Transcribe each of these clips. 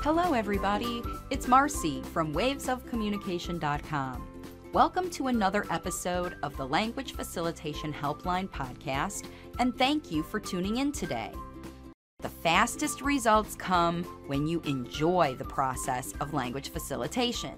Hello, everybody. It's Marcy from wavesofcommunication.com. Welcome to another episode of the Language Facilitation Helpline podcast, and thank you for tuning in today. The fastest results come when you enjoy the process of language facilitation.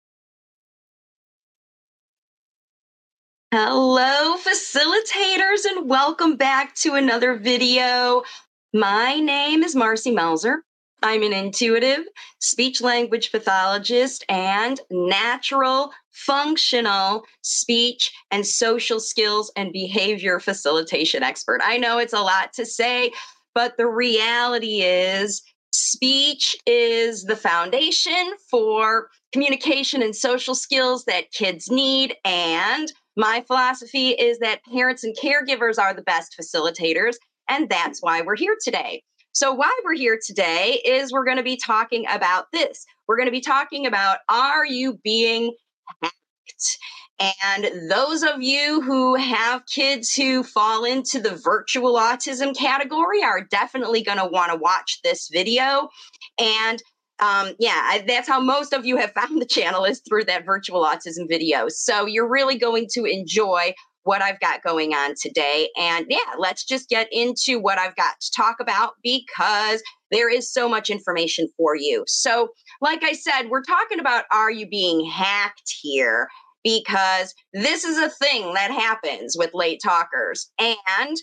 Hello, facilitators, and welcome back to another video. My name is Marcy Melzer. I'm an intuitive speech-language pathologist and natural functional speech and social skills and behavior facilitation expert. I know it's a lot to say, but the reality is speech is the foundation for communication and social skills that kids need. And my philosophy is that parents and caregivers are the best facilitators, and that's why we're here today. So why we're here today is we're going to be talking about this. We're going to be talking about, are you being hacked? And those of you who have kids who fall into the virtual autism category are definitely going to want to watch this video. And that's how most of you have found the channel, is through that virtual autism video. So you're really going to enjoy what I've got going on today. And let's just get into what I've got to talk about, because there is so much information for you. So like I said, we're talking about, are you being hacked here? Because this is a thing that happens with late talkers. And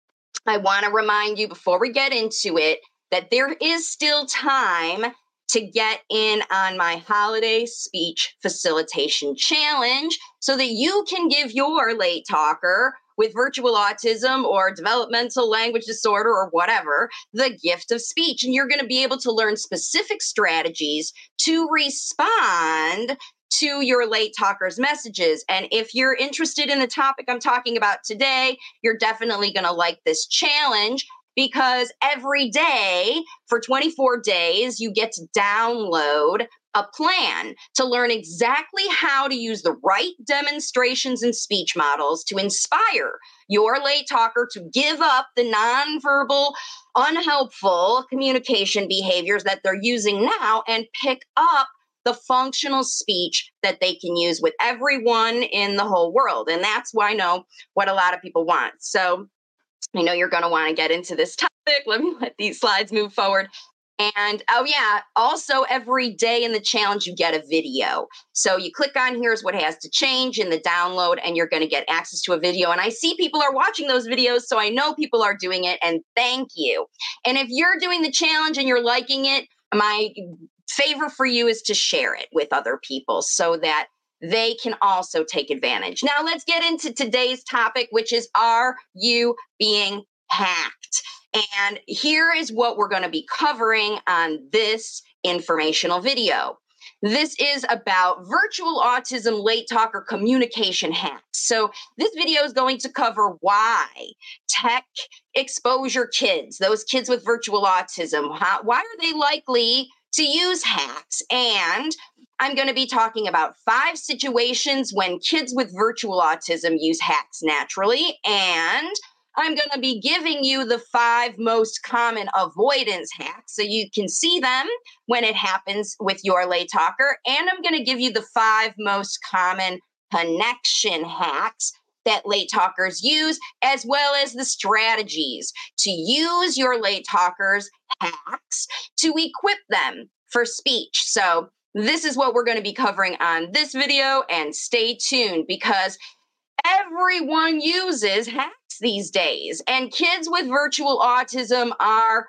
I want to remind you before we get into it that there is still time to get in on my holiday speech facilitation challenge so that you can give your late talker with virtual autism or developmental language disorder or whatever the gift of speech. And you're going to be able to learn specific strategies to respond to your late talker's messages. And if you're interested in the topic I'm talking about today, you're definitely going to like this challenge, because every day for 24 days, you get to download a plan to learn exactly how to use the right demonstrations and speech models to inspire your late talker to give up the nonverbal, unhelpful communication behaviors that they're using now and pick up the functional speech that they can use with everyone in the whole world. And that's why I know what a lot of people want. So I know you're going to want to get into this topic. Let me let these slides move forward. And also every day in the challenge, you get a video. So you click on here's what has to change in the download, and you're going to get access to a video. And I see people are watching those videos, so I know people are doing it, and thank you. And if you're doing the challenge and you're liking it, my favor for you is to share it with other people so that they can also take advantage. Now let's get into today's topic, which is, are you being hacked? And here is what we're going to be covering on this informational video. This is about virtual autism late talker communication hacks. So this video is going to cover why tech exposure kids, those kids with virtual autism, why are they likely to use hacks? And I'm going to be talking about 5 situations when kids with virtual autism use hacks naturally. And I'm going to be giving you the 5 most common avoidance hacks so you can see them when it happens with your late talker. And I'm going to give you the 5 most common connection hacks that late talkers use, as well as the strategies to use your late talkers' hacks to equip them for speech. So this is what we're going to be covering on this video, and stay tuned because everyone uses hacks these days, and kids with virtual autism are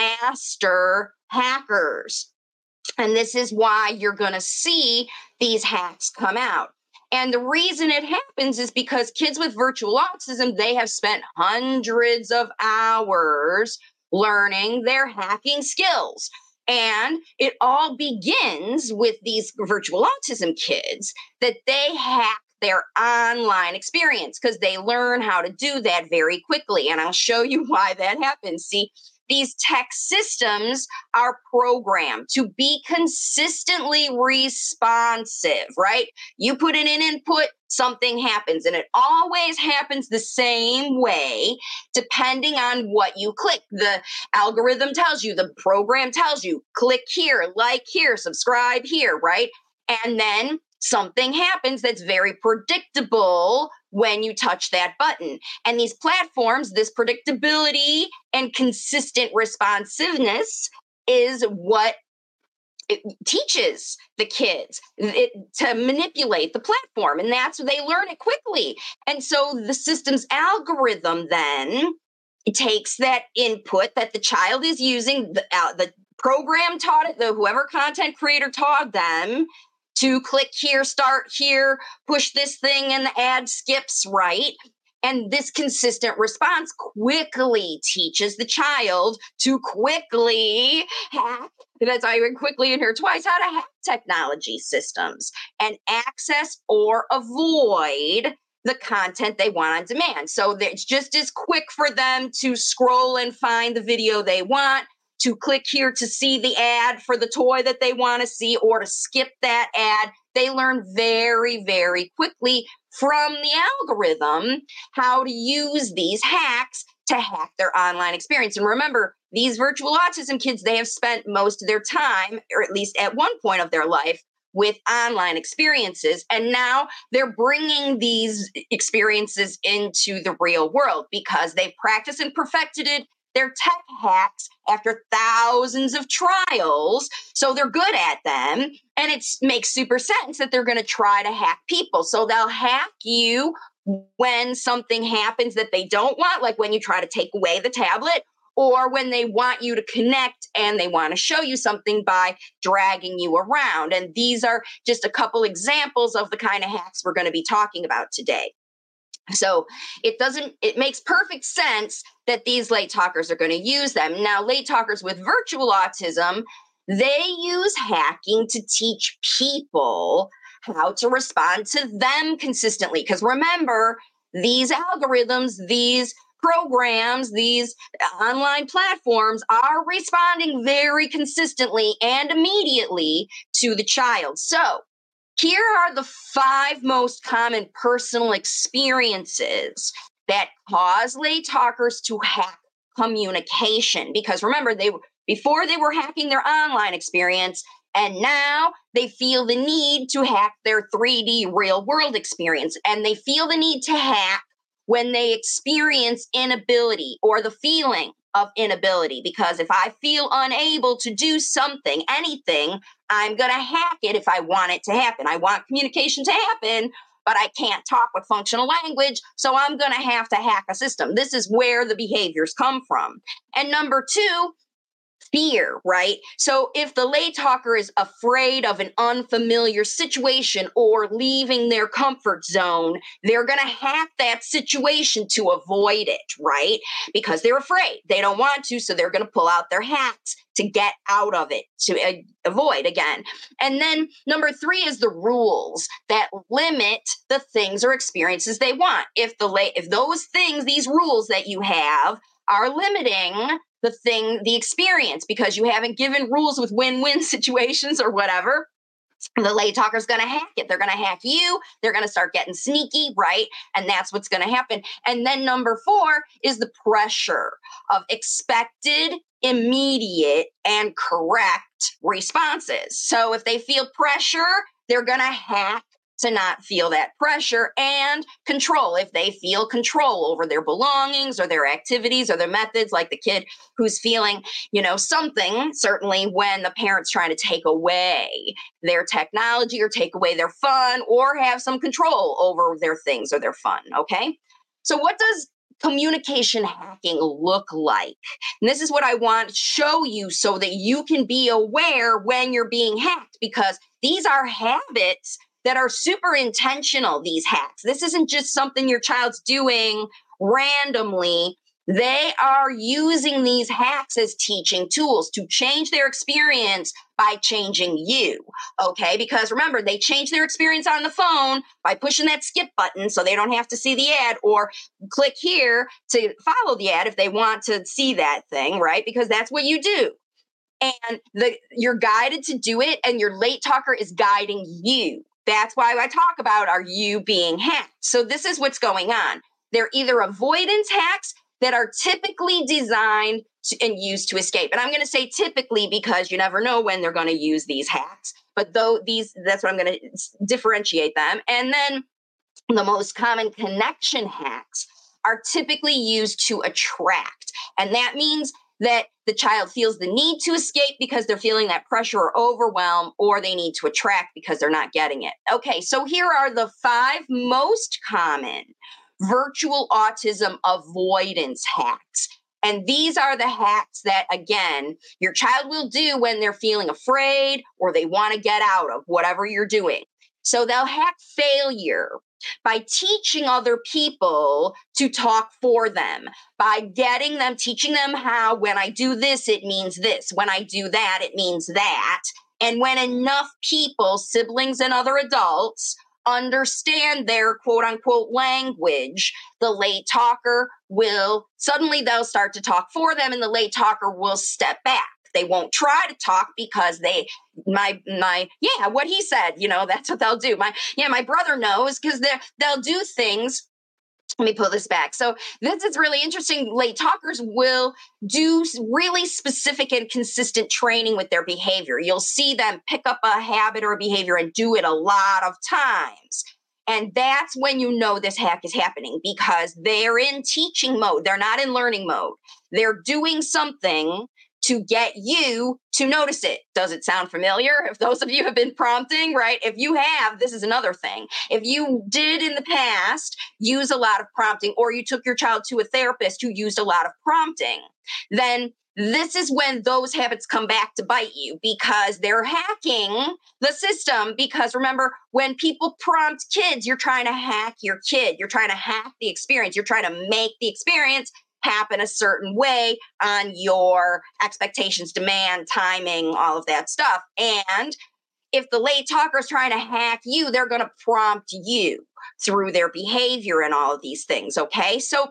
master hackers. And this is why you're going to see these hacks come out. And the reason it happens is because kids with virtual autism, they have spent hundreds of hours learning their hacking skills. And it all begins with these virtual autism kids, that they hack their online experience because they learn how to do that very quickly. And I'll show you why that happens. See, these tech systems are programmed to be consistently responsive, right? You put in an input, something happens. And it always happens the same way, depending on what you click. The algorithm tells you, the program tells you, click here, like here, subscribe here, right? And then something happens that's very predictable when you touch that button. And these platforms, this predictability and consistent responsiveness is what it teaches the kids to manipulate the platform. And that's they learn it quickly. And so the system's algorithm then it takes that input that the child is using, the program taught it, whoever content creator taught them to click here, start here, push this thing, and the ad skips, right? And this consistent response quickly teaches the child to quickly hack. That's I read quickly in here twice, how to hack technology systems and access or avoid the content they want on demand. So it's just as quick for them to scroll and find the video they want, to click here to see the ad for the toy that they want to see, or to skip that ad. They learn very, very quickly from the algorithm how to use these hacks to hack their online experience. And remember, these virtual autism kids, they have spent most of their time, or at least at one point of their life, with online experiences. And now they're bringing these experiences into the real world because they've practiced and perfected it. Their tech hacks after thousands of trials. So they're good at them. And it makes super sense that they're going to try to hack people. So they'll hack you when something happens that they don't want, like when you try to take away the tablet, or when they want you to connect and they want to show you something by dragging you around. And these are just a couple examples of the kind of hacks we're going to be talking about today. So it makes perfect sense that these late talkers are going to use them. Now, late talkers with virtual autism, they use hacking to teach people how to respond to them consistently. Because remember, these algorithms, these programs, these online platforms are responding very consistently and immediately to the child. So here are the 5 most common personal experiences that cause late talkers to hack communication. Because remember, before they were hacking their online experience, and now they feel the need to hack their 3D real world experience. And they feel the need to hack when they experience inability or the feeling of inability. Because if I feel unable to do something, anything, I'm going to hack it if I want it to happen. I want communication to happen, but I can't talk with functional language, so I'm going to have to hack a system. This is where the behaviors come from. And number 2, fear, right? So if the late talker is afraid of an unfamiliar situation or leaving their comfort zone, they're going to hack that situation to avoid it, right? Because they're afraid. They don't want to, so they're going to pull out their hacks to get out of it, to avoid again. And then number 3 is the rules that limit the things or experiences they want. If those things, these rules that you have are limiting the experience, because you haven't given rules with win-win situations or whatever, the late talker's going to hack it. They're going to hack you. They're going to start getting sneaky, right? And that's what's going to happen. And then number 4 is the pressure of expected, immediate, and correct responses. So if they feel pressure, they're going to hack to not feel that pressure, and control. If they feel control over their belongings or their activities or their methods, like the kid who's feeling, something, certainly when the parent's trying to take away their technology or take away their fun or have some control over their things or their fun, okay? So what does communication hacking look like? And this is what I want to show you so that you can be aware when you're being hacked, because these are habits that are super intentional, these hacks. This isn't just something your child's doing randomly. They are using these hacks as teaching tools to change their experience by changing you, okay? Because remember, they change their experience on the phone by pushing that skip button so they don't have to see the ad, or click here to follow the ad if they want to see that thing, right? Because that's what you do. And you're guided to do it, and your late talker is guiding you. That's why I talk about, are you being hacked? So this is what's going on. They're either avoidance hacks that are typically designed and used to escape. And I'm going to say typically because you never know when they're going to use these hacks. But that's what I'm going to differentiate them. And then the most common connection hacks are typically used to attract. And that means that the child feels the need to escape because they're feeling that pressure or overwhelm, or they need to attract because they're not getting it. Okay, so here are the 5 most common virtual autism avoidance hacks. And these are the hacks that, again, your child will do when they're feeling afraid or they want to get out of whatever you're doing. So they'll hack failure by teaching other people to talk for them, by teaching them how, when I do this, it means this. When I do that, it means that. And when enough people, siblings and other adults, understand their quote unquote language, the late talker they'll start to talk for them, and the late talker will step back. They won't try to talk because what he said, that's what they'll do. My brother knows, because they'll do things. Let me pull this back. So this is really interesting. Late talkers will do really specific and consistent training with their behavior. You'll see them pick up a habit or a behavior and do it a lot of times. And that's when you know this hack is happening, because they're in teaching mode. They're not in learning mode. They're doing something to get you to notice it. Does it sound familiar? If those of you have been prompting, right? If you have, this is another thing. If you did in the past use a lot of prompting, or you took your child to a therapist who used a lot of prompting, then this is when those habits come back to bite you, because they're hacking the system. Because remember, when people prompt kids, you're trying to hack your kid. You're trying to hack the experience. You're trying to make the experience happen a certain way on your expectations, demand, timing, all of that stuff. And if the late talker is trying to hack you, they're going to prompt you through their behavior and all of these things. Okay. So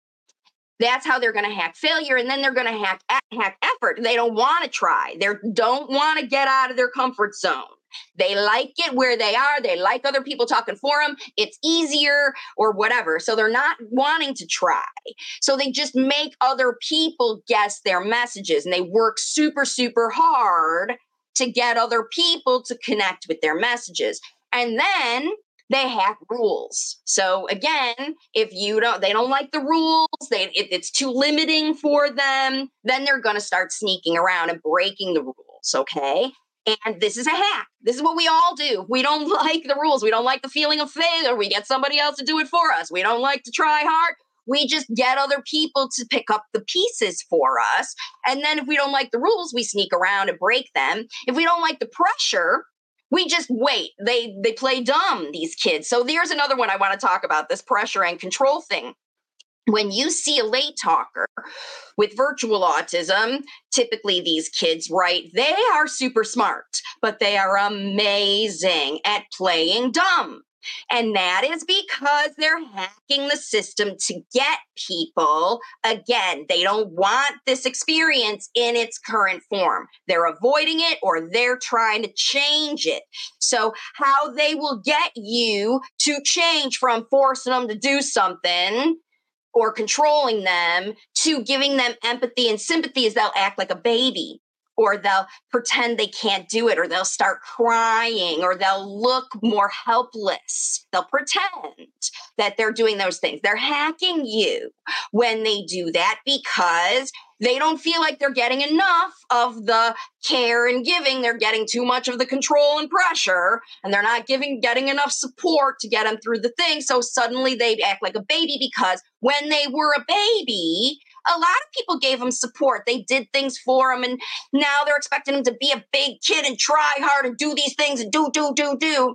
that's how they're going to hack failure. And then they're going to hack effort. They don't want to try. They don't want to get out of their comfort zone. They like it where they are. They like other people talking for them. It's easier or whatever. So they're not wanting to try. So they just make other people guess their messages, and they work super, super hard to get other people to connect with their messages. And then they hack rules. So again, if they don't like the rules, it's too limiting for them, then they're going to start sneaking around and breaking the rules. Okay. And this is a hack. This is what we all do. We don't like the rules. We don't like the feeling of failure. We get somebody else to do it for us. We don't like to try hard. We just get other people to pick up the pieces for us. And then if we don't like the rules, we sneak around and break them. If we don't like the pressure, we just wait. They play dumb, these kids. So there's another one I want to talk about, this pressure and control thing. When you see a late talker with virtual autism, typically these kids, right, they are super smart, but they are amazing at playing dumb. And that is because they're hacking the system to get people. Again, they don't want this experience in its current form. They're avoiding it, or they're trying to change it. So how they will get you to change from forcing them to do something or controlling them to giving them empathy and sympathy is they'll act like a baby, or they'll pretend they can't do it, or they'll start crying, or they'll look more helpless. They'll pretend that they're doing those things. They're hacking you when they do that, because they don't feel like they're getting enough of the care and giving. They're getting too much of the control and pressure, and they're not getting enough support to get them through the thing. So suddenly they act like a baby, because when they were a baby, a lot of people gave them support. They did things for them, and now they're expecting them to be a big kid and try hard and do these things and do. Oh no,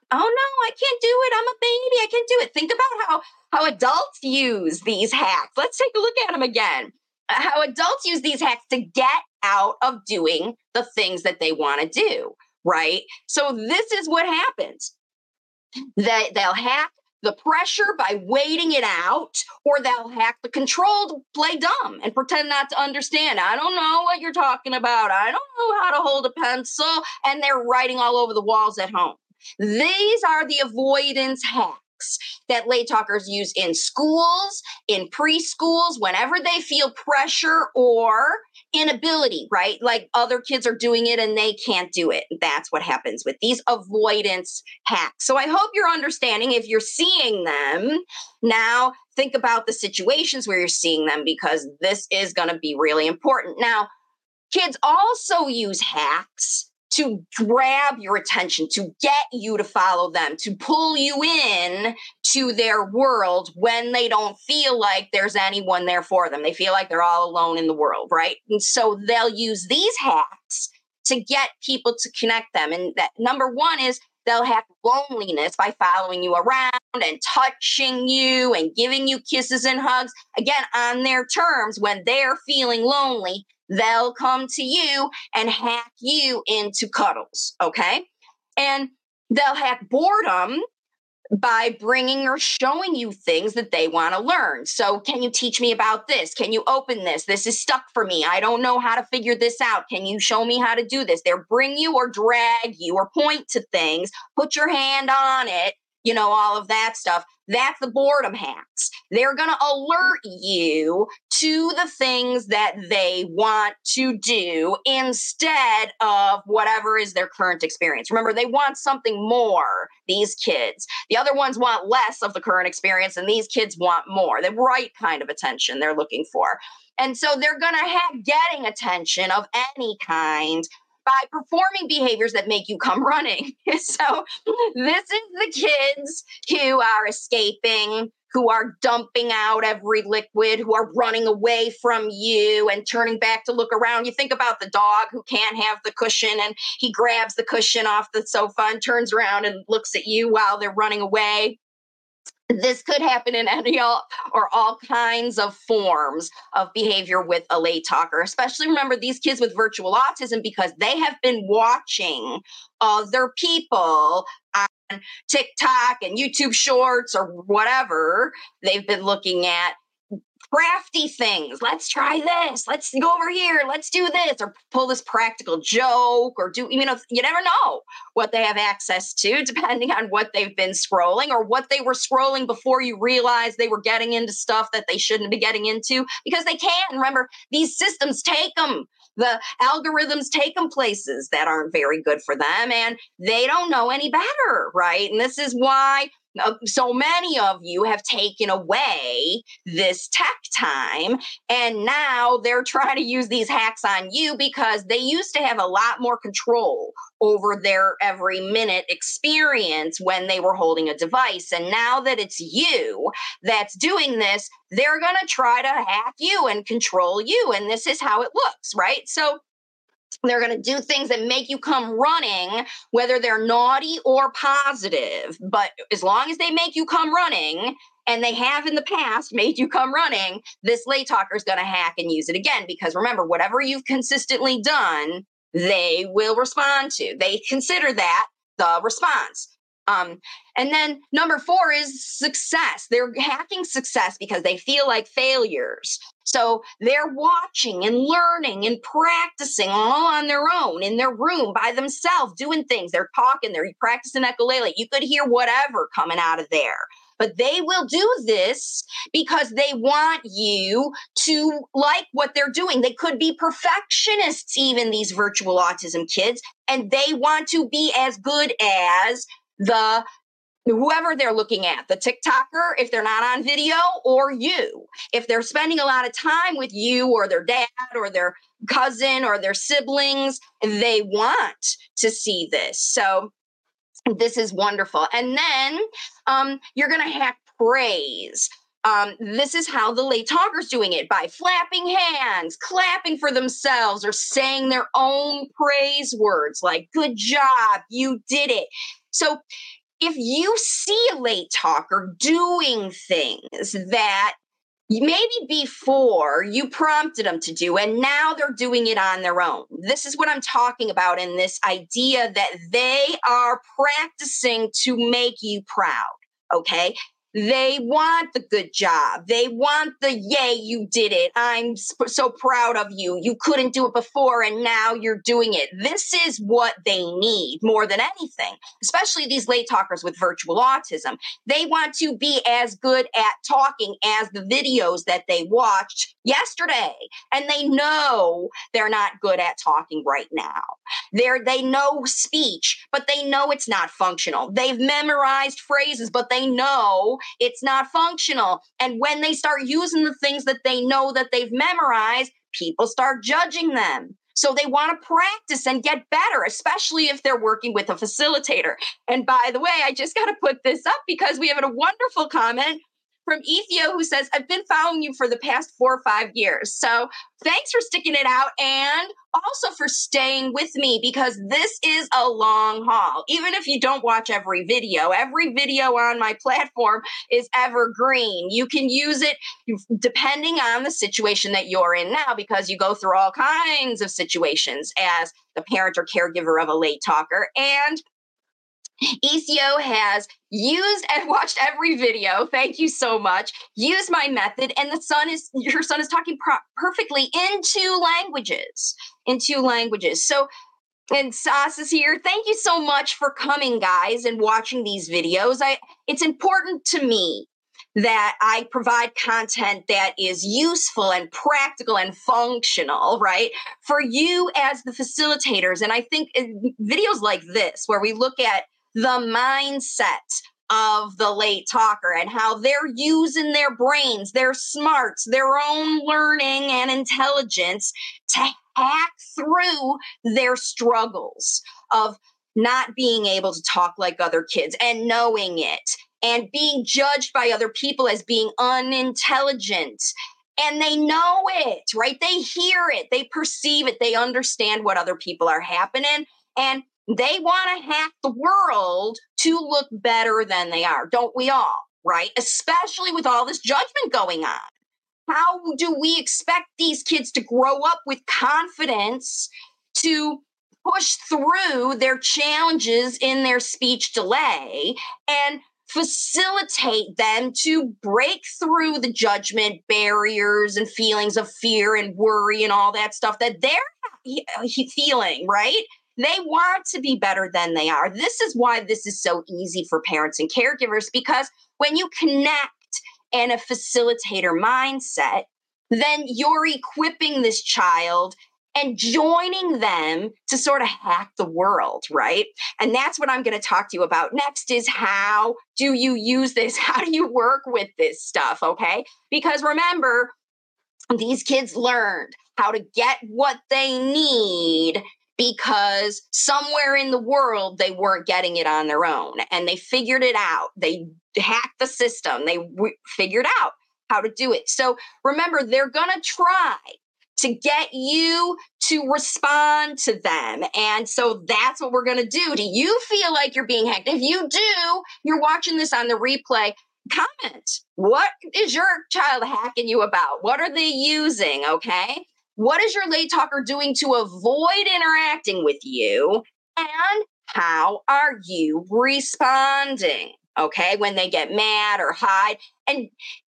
I can't do it. I'm a baby. I can't do it. Think about how adults use these hacks. Let's take a look at them again. How adults use these hacks to get out of doing the things that they want to do, right? So this is what happens. They'll hack the pressure by waiting it out, or they'll hack the control to play dumb and pretend not to understand. I don't know what you're talking about. I don't know how to hold a pencil. And they're writing all over the walls at home. These are the avoidance hacks that late talkers use in schools, in preschools, whenever they feel pressure or inability, right? Like other kids are doing it and they can't do it. That's what happens with these avoidance hacks. So I hope you're understanding. If you're seeing them now, think about the situations where you're seeing them, because this is going to be really important. Now, kids also use hacks to grab your attention, to get you to follow them, to pull you in to their world when they don't feel like there's anyone there for them. They feel like they're all alone in the world, right? And so they'll use these hacks to get people to connect them. And that number one is they'll hack loneliness by following you around and touching you and giving you kisses and hugs. Again, on their terms, when they're feeling lonely, they'll come to you and hack you into cuddles, okay? And they'll hack boredom by bringing or showing you things that they want to learn. So, can you teach me about this? Can you open this? This is stuck for me. I don't know how to figure this out. Can you show me how to do this? They'll bring you or drag you or point to things, put your hand on it, all of that stuff. That's the boredom hacks. They're going to alert you to the things that they want to do instead of whatever is their current experience. Remember, they want something more, these kids. The other ones want less of the current experience, and these kids want more. The right kind of attention they're looking for. And so they're going to have getting attention of any kind by performing behaviors that make you come running. So this is the kids who are escaping, who are dumping out every liquid, who are running away from you and turning back to look around. You think about the dog who can't have the cushion, and he grabs the cushion off the sofa and turns around and looks at you while they're running away. This could happen in any or all kinds of forms of behavior with a late talker, especially remember these kids with virtual autism, because they have been watching other people on TikTok and YouTube Shorts or whatever they've been looking at. Crafty things. Let's try this. Let's go over here. Let's do this, or pull this practical joke, or do, you never know what they have access to depending on what they've been scrolling or what they were scrolling before you realized they were getting into stuff that they shouldn't be getting into, because they can't. Remember, these systems take them. The algorithms take them places that aren't very good for them, and they don't know any better, right? And this is why so many of you have taken away this tech time, and now they're trying to use these hacks on you, because they used to have a lot more control over their every minute experience when they were holding a device. And now that it's you that's doing this, they're going to try to hack you and control you. And this is how it looks, right? So they're going to do things that make you come running, whether they're naughty or positive. But as long as they make you come running, and they have in the past made you come running, this late talker is going to hack and use it again. Because remember, whatever you've consistently done, they will respond to. They consider that the response. And then number 4 is success. They're hacking success because they feel like failures. So they're watching and learning and practicing all on their own in their room by themselves, doing things. They're talking, they're practicing ukulele. You could hear whatever coming out of there. But they will do this because they want you to like what they're doing. They could be perfectionists, even these virtual autism kids, and they want to be as good as whoever they're looking at, the TikToker, if they're not on video, or you. If they're spending a lot of time with you or their dad or their cousin or their siblings, they want to see this. So this is wonderful. And then you're going to hack praise. This is how the late talker's doing it, by flapping hands, clapping for themselves, or saying their own praise words like, good job, you did it. So if you see a late talker doing things that maybe before you prompted them to do, and now they're doing it on their own, this is what I'm talking about in this idea that they are practicing to make you proud, okay? They want the good job. They want the, yay, you did it. I'm so proud of you. You couldn't do it before and now you're doing it. This is what they need more than anything, especially these late talkers with virtual autism. They want to be as good at talking as the videos that they watched yesterday. And they know they're not good at talking right now. They know speech, but they know it's not functional. They've memorized phrases, but they know it's not functional. And when they start using the things that they know that they've memorized, people start judging them. So they want to practice and get better, especially if they're working with a facilitator. And by the way, I just got to put this up because we have a wonderful comment from Ethio who says, I've been following you for the past 4 or 5 years. So thanks for sticking it out and also for staying with me because this is a long haul. Even if you don't watch every video on my platform is evergreen. You can use it depending on the situation that you're in now because you go through all kinds of situations as the parent or caregiver of a late talker. And Ethio has used and watched every video. Thank you so much. Used my method, and your son is talking perfectly in two languages. So, and Sas is here. Thank you so much for coming, guys, and watching these videos. It's important to me that I provide content that is useful and practical and functional, right, for you as the facilitators. And I think videos like this, where we look at the mindset of the late talker and how they're using their brains, their smarts, their own learning and intelligence to hack through their struggles of not being able to talk like other kids and knowing it and being judged by other people as being unintelligent. And they know it, right? They hear it, they perceive it, they understand what other people are happening. And they want to hack the world to look better than they are. Don't we all, right? Especially with all this judgment going on. How do we expect these kids to grow up with confidence to push through their challenges in their speech delay and facilitate them to break through the judgment barriers and feelings of fear and worry and all that stuff that they're feeling, right? They want to be better than they are. This is why this is so easy for parents and caregivers, because when you connect in a facilitator mindset, then you're equipping this child and joining them to sort of hack the world, right? And that's what I'm going to talk to you about next is how do you use this? How do you work with this stuff, okay? Because remember, these kids learned how to get what they need because somewhere in the world they weren't getting it on their own and they figured it out. They hacked the system. They figured out how to do it. So remember, they're going to try to get you to respond to them. And so that's what we're going to do. Do you feel like you're being hacked? If you do, you're watching this on the replay, comment. What is your child hacking you about? What are they using? Okay. What is your late talker doing to avoid interacting with you? And how are you responding? Okay. When they get mad or hide. And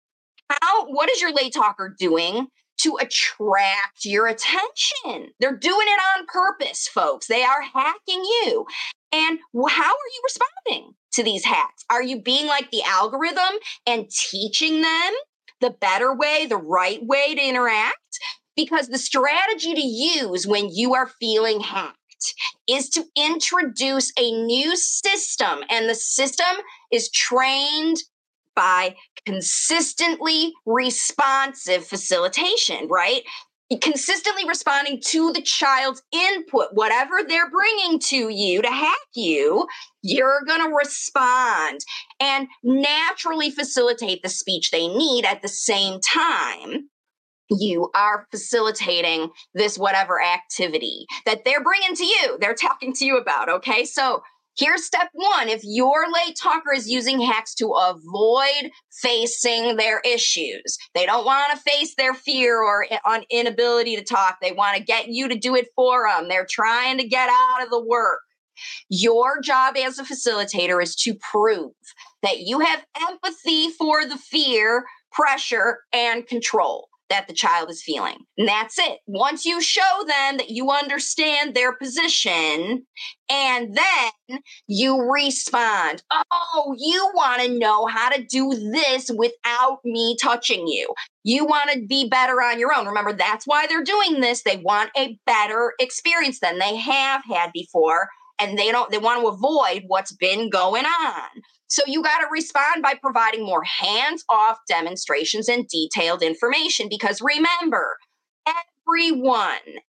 what is your late talker doing to attract your attention? They're doing it on purpose, folks. They are hacking you. And how are you responding to these hacks? Are you being like the algorithm and teaching them the better way, the right way to interact? Because the strategy to use when you are feeling hacked is to introduce a new system. And the system is trained by consistently responsive facilitation, right? Consistently responding to the child's input, whatever they're bringing to you to hack you, you're going to respond and naturally facilitate the speech they need at the same time. You are facilitating this whatever activity that they're bringing to you, they're talking to you about, okay? So here's step one. If your late talker is using hacks to avoid facing their issues, they don't want to face their fear or inability to talk. They want to get you to do it for them. They're trying to get out of the work. Your job as a facilitator is to prove that you have empathy for the fear, pressure, and control that the child is feeling. And that's it. Once you show them that you understand their position, and then you respond, oh, you want to know how to do this without me touching you. You want to be better on your own. Remember, that's why they're doing this. They want a better experience than they have had before, and they want to avoid what's been going on. So you got to respond by providing more hands-off demonstrations and detailed information, because remember, everyone,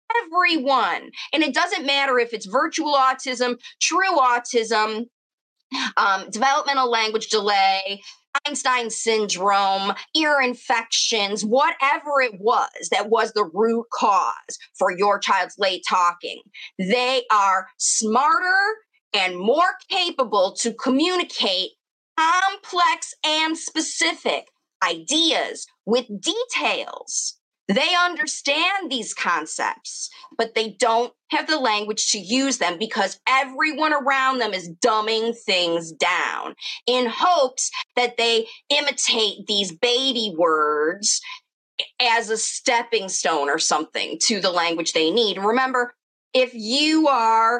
and it doesn't matter if it's virtual autism, true autism, developmental language delay, Einstein syndrome, ear infections, whatever it was that was the root cause for your child's late talking, they are smarter and more capable to communicate complex and specific ideas with details. They understand these concepts, but they don't have the language to use them because everyone around them is dumbing things down in hopes that they imitate these baby words as a stepping stone or something to the language they need. Remember, if you are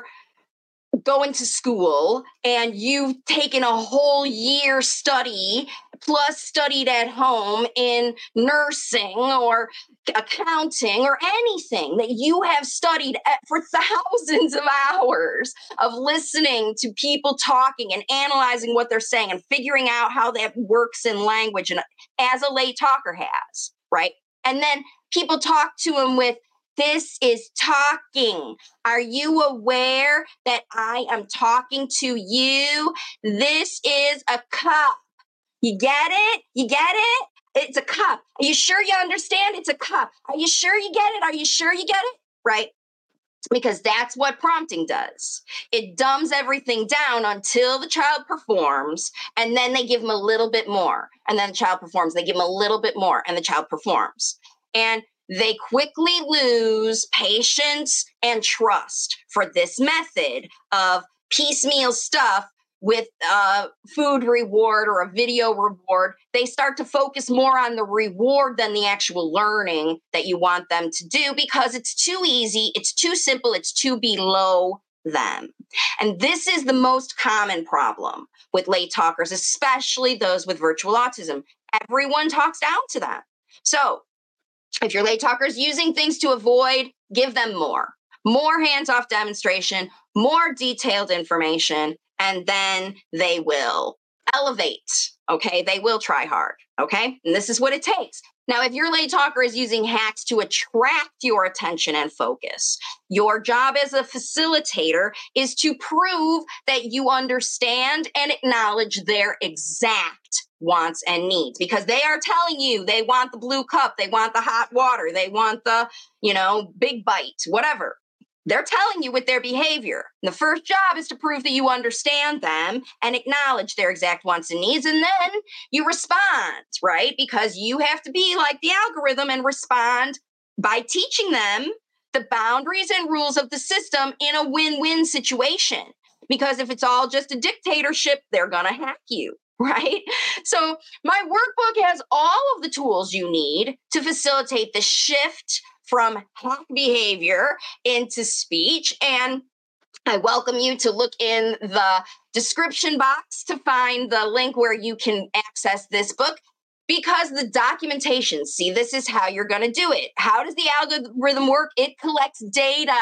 going to school and you've taken a whole year study plus studied at home in nursing or accounting or anything that you have studied for thousands of hours of listening to people talking and analyzing what they're saying and figuring out how that works in language, and as a late talker has, right? And then people talk to them with, this is talking. Are you aware that I am talking to you? This is a cup. You get it? You get it? It's a cup. Are you sure you understand? It's a cup. Are you sure you get it? Are you sure you get it? Right? Because that's what prompting does. It dumbs everything down until the child performs, and then they give them a little bit more. And then the child performs. They give them a little bit more, and the child performs. And they quickly lose patience and trust for this method of piecemeal stuff with a food reward or a video reward. They start to focus more on the reward than the actual learning that you want them to do, because it's too easy, it's too simple, it's too below them. And this is the most common problem with late talkers, especially those with virtual autism. Everyone talks down to them. So if your late talker is using things to avoid, give them more hands-off demonstration, more detailed information, and then they will elevate, okay? They will try hard, okay? And this is what it takes. Now, if your late talker is using hacks to attract your attention and focus, your job as a facilitator is to prove that you understand and acknowledge their exact wants and needs, because they are telling you they want the blue cup, they want the hot water, they want the, big bite, whatever. They're telling you with their behavior. And the first job is to prove that you understand them and acknowledge their exact wants and needs. And then you respond, right? Because you have to be like the algorithm and respond by teaching them the boundaries and rules of the system in a win-win situation. Because if it's all just a dictatorship, they're going to hack you, right? So my workbook has all of the tools you need to facilitate the shift from hack behavior into speech. And I welcome you to look in the description box to find the link where you can access this book, because the documentation, see, this is how you're going to do it. How does the algorithm work? It collects data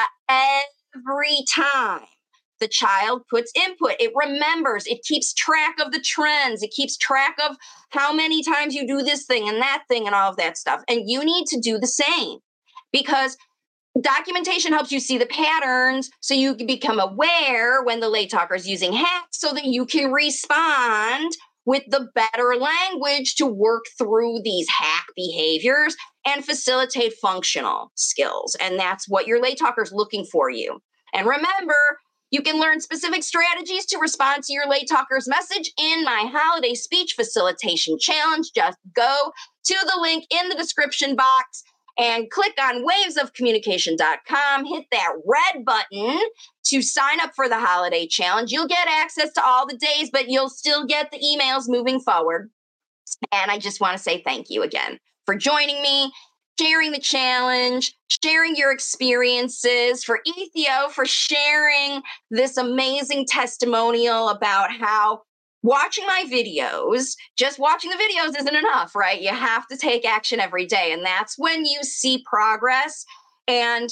every time the child puts input. It remembers, it keeps track of the trends. It keeps track of how many times you do this thing and that thing and all of that stuff. And you need to do the same, because documentation helps you see the patterns so you can become aware when the late talker is using hacks, so that you can respond with the better language to work through these hack behaviors and facilitate functional skills. And that's what your late talker is looking for you. And remember, you can learn specific strategies to respond to your late talker's message in my Holiday Speech Facilitation Challenge. Just go to the link in the description box and click on wavesofcommunication.com. Hit that red button to sign up for the holiday challenge. You'll get access to all the days, but you'll still get the emails moving forward. And I just want to say thank you again for joining me, sharing the challenge, sharing your experiences, for Ethio for sharing this amazing testimonial about how watching my videos, just watching the videos isn't enough, right? You have to take action every day. And that's when you see progress, and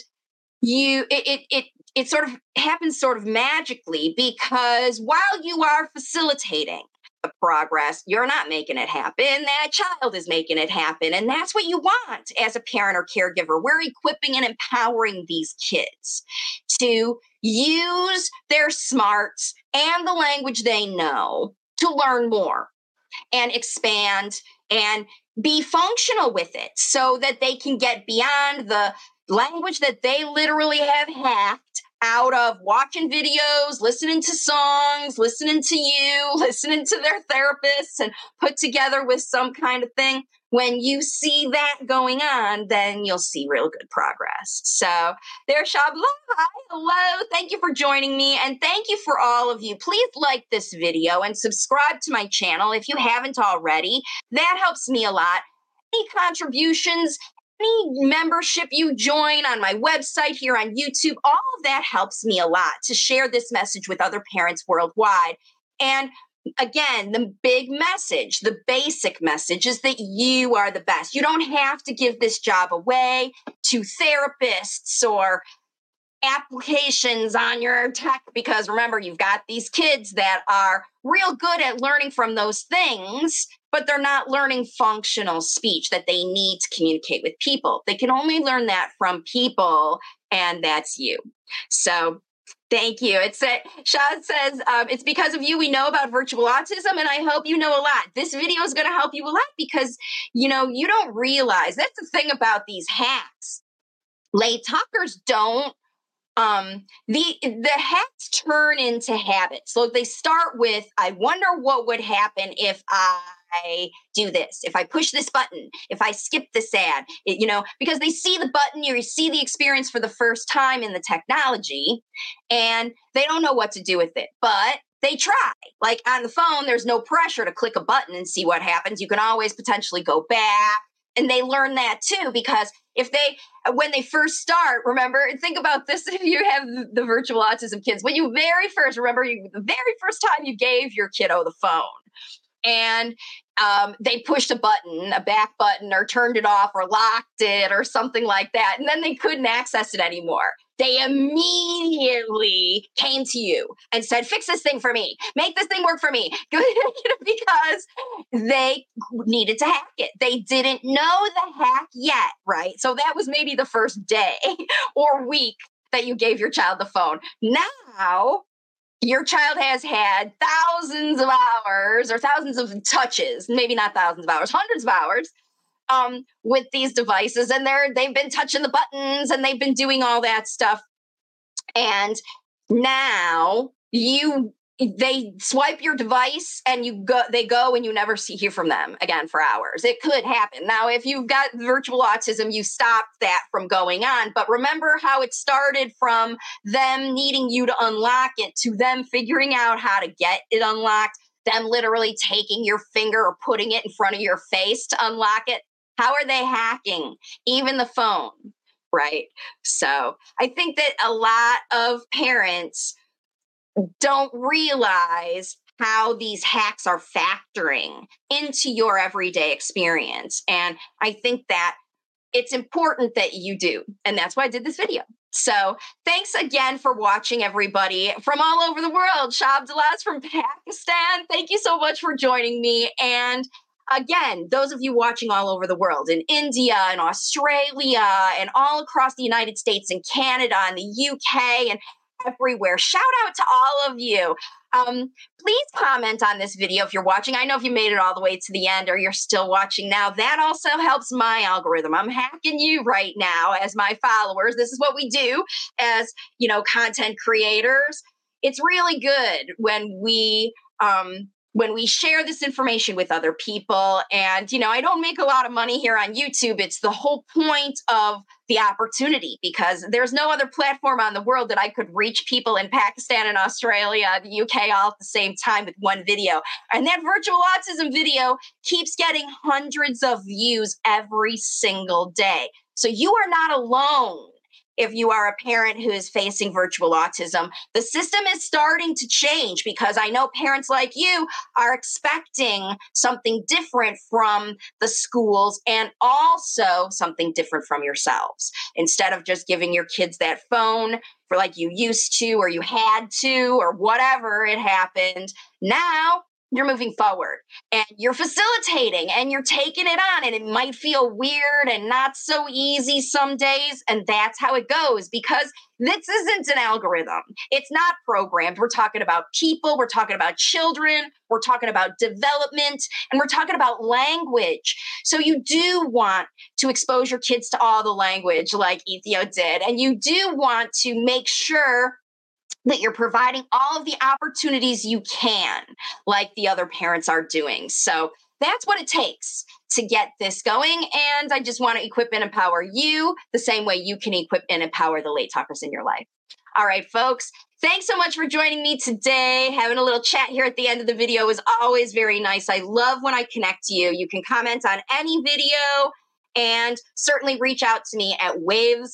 it sort of happens sort of magically, because while you are facilitating the progress, you're not making it happen. That child is making it happen. And that's what you want as a parent or caregiver. We're equipping and empowering these kids to use their smarts and the language they know to learn more and expand and be functional with it, so that they can get beyond the language that they literally have hacked out of watching videos, listening to songs, listening to you, listening to their therapists, and put together with some kind of thing. When you see that going on, then you'll see real good progress. So there's Shabla. Hi, hello. Thank you for joining me. And thank you for all of you. Please like this video and subscribe to my channel if you haven't already. That helps me a lot. Any contributions, any membership you join on my website here on YouTube, all of that helps me a lot to share this message with other parents worldwide. And again, the big message, the basic message is that you are the best. You don't have to give this job away to therapists or applications on your tech, because remember, you've got these kids that are real good at learning from those things, but they're not learning functional speech that they need to communicate with people. They can only learn that from people, and that's you. So thank you. Shad says, it's because of you we know about virtual autism, and I hope you know a lot. This video is going to help you a lot, because, you don't realize, that's the thing about these hacks. Late talkers don't. The hacks turn into habits. So they start with, I wonder what would happen if I do this, if I push this button, if I skip this ad, because they see the button, you see the experience for the first time in the technology, and they don't know what to do with it, but they try. Like on the phone, there's no pressure to click a button and see what happens. You can always potentially go back. And they learn that too, because when they first start, remember, think about this, if you have the virtual autism kids, when you the very first time you gave your kiddo the phone, and they pushed a button, a back button, or turned it off, or locked it, or something like that, and then they couldn't access it anymore. They immediately came to you and said, fix this thing for me. Make this thing work for me. Because they needed to hack it. They didn't know the hack yet, right? So that was maybe the first day or week that you gave your child the phone. Now, your child has had thousands of hours, or thousands of touches, maybe not thousands of hours, hundreds of hours, with these devices, and they've been touching the buttons, and they've been doing all that stuff. And now they swipe your device, and they go, and you never hear from them again for hours. It could happen. Now, if you've got virtual autism, you stop that from going on. But remember how it started from them needing you to unlock it, to them figuring out how to get it unlocked, them literally taking your finger or putting it in front of your face to unlock it. How are they hacking? Even the phone, right? So I think that a lot of parents don't realize how these hacks are factoring into your everyday experience. And I think that it's important that you do. And that's why I did this video. So thanks again for watching, everybody from all over the world. Shab Dallas from Pakistan. Thank you so much for joining me. And again, those of you watching all over the world, in India and Australia and all across the United States and Canada and the UK and everywhere, shout out to all of you. Please comment on this video if you're watching. I know if you made it all the way to the end, or you're still watching now, that also helps my algorithm. I'm hacking you right now as my followers. This is what we do as, content creators. It's really good when we when we share this information with other people. And, I don't make a lot of money here on YouTube. It's the whole point of the opportunity, because there's no other platform on the world that I could reach people in Pakistan and Australia, the UK, all at the same time with one video. And that virtual autism video keeps getting hundreds of views every single day. So you are not alone. If you are a parent who is facing virtual autism, the system is starting to change, because I know parents like you are expecting something different from the schools and also something different from yourselves. Instead of just giving your kids that phone for like you used to, or you had to, or whatever it happened, now you're moving forward and you're facilitating and you're taking it on, and it might feel weird and not so easy some days. And that's how it goes, because this isn't an algorithm. It's not programmed. We're talking about people. We're talking about children. We're talking about development, and we're talking about language. So you do want to expose your kids to all the language like Ethio did. And you do want to make sure that you're providing all of the opportunities you can, like the other parents are doing. So that's what it takes to get this going. And I just want to equip and empower you the same way you can equip and empower the late talkers in your life. All right, folks, thanks so much for joining me today. Having a little chat here at the end of the video is always very nice. I love when I connect to you. You can comment on any video, and certainly reach out to me at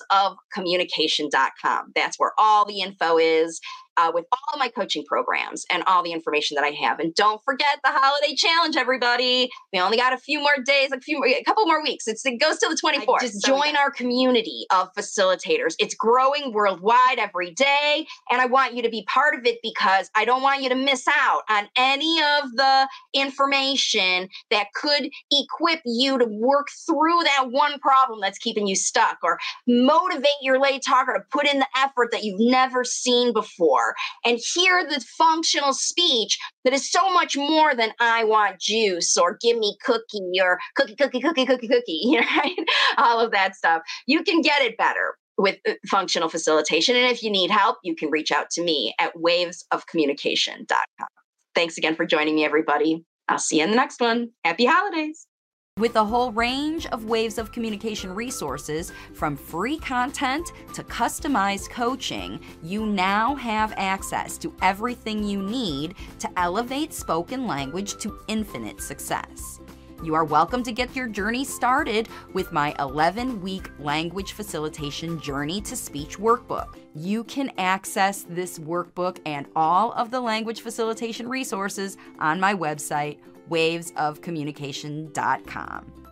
wavesofcommunication.com. That's where all the info is, with all of my coaching programs and all the information that I have. And don't forget the holiday challenge, everybody. We only got a few more days, a couple more weeks. It goes till the 24th. Just join our community of facilitators. It's growing worldwide every day. And I want you to be part of it, because I don't want you to miss out on any of the information that could equip you to work through that one problem that's keeping you stuck, or motivate your late talker to put in the effort that you've never seen before, and hear the functional speech that is so much more than "I want juice" or "give me cookie" or cookie, right? All of that stuff. You can get it better with functional facilitation. And if you need help, you can reach out to me at wavesofcommunication.com. Thanks again for joining me, everybody. I'll see you in the next one. Happy holidays. With a whole range of Waves of Communication resources, from free content to customized coaching, you now have access to everything you need to elevate spoken language to infinite success. You are welcome to get your journey started with my 11-week language facilitation Journey to Speech workbook. You can access this workbook and all of the language facilitation resources on my website, wavesofcommunication.com.